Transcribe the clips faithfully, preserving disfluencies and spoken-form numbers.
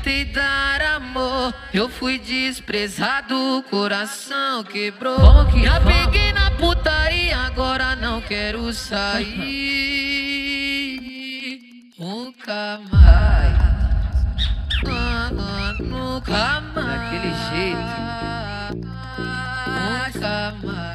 Tentei dar amor, eu fui desprezado, o coração quebrou. Já peguei na putaria, agora não quero sair. Nunca mais, ah, ah, nunca mais. Daquele jeito, nunca mais.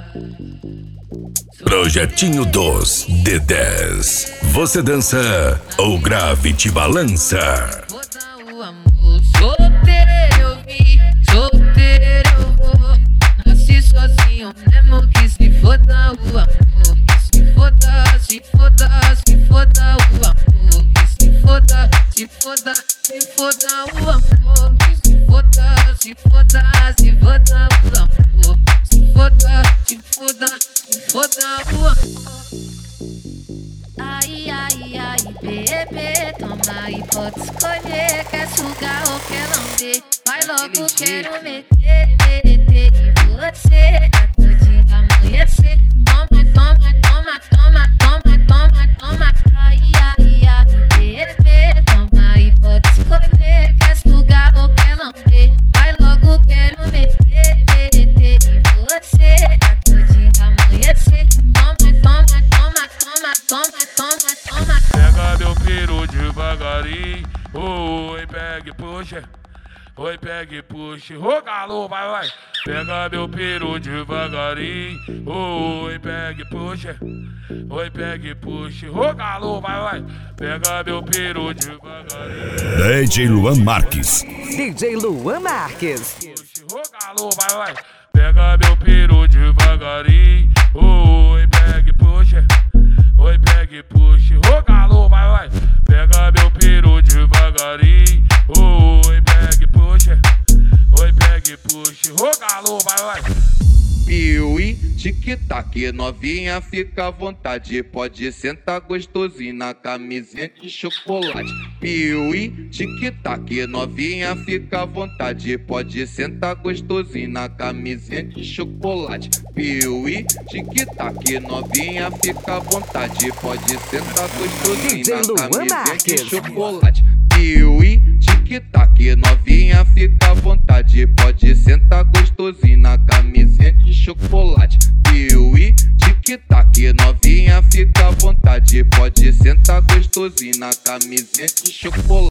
Projetinho dos D dez. Você dança ou grave te balança? Vou dar o amor, solteiro eu vim, solteiro eu vou. Nasci sozinho mesmo, que se foda o amor. Que se foda, se foda, se foda o amor. Que se foda, se foda, se foda o amor. Que se foda, se foda, se foda o amor. Se foda, se foda, se foda o amor. Ai, ai, ai, bebê, toma e pode escolher. Quer sugar ou quer lamber? Vai logo, quero meter, meter em você. Até de amanhecer. Toma, toma, toma, toma, toma, toma, toma. Ai, ai, ai, bebê, toma e pode escolher. Quer sugar ou quer lamber? Vai logo, quero meter, meter em você. Até de amanhecer. Toma, toma, toma, toma, toma, toma, toma. Pega meu peru devagarinho, oi, pega e puxa. Oi, pega e puxa, ô galo, vai, vai. Pega meu peru devagarinho, oi, pega e puxa. Oi, pega e puxa, ô galo, vai, vai. Pega meu peru devagarinho. D J Luan Marques. D J Luan Marques. Ô galo, vai, vai. Pega meu peru devagarinho, oi, pega e puxa. Oi, pega e puxa, ô galo, vai, vai. Pega meu peru devagarinho, oi, pega e puxa. Oi, pega e puxa, ô galo, vai, vai. Piuí, tic-tac, novinha, fica à vontade. Pode sentar gostosinho na camisinha de chocolate. Piuí, tic-tac, novinha, fica à vontade. Pode sentar gostosinho na camisinha de chocolate. Piuí, tic-tac, novinha, fica à vontade. Pode sentar gostosinho na camisinha de chocolate. Piuí, tic-tac, novinha, fica à vontade. Pode sentar gostosinho na camisinha de chocolate. Piuí, tic-tac, novinha, fica à vontade. Pode sentar gostosinho na camisinha de chocolate.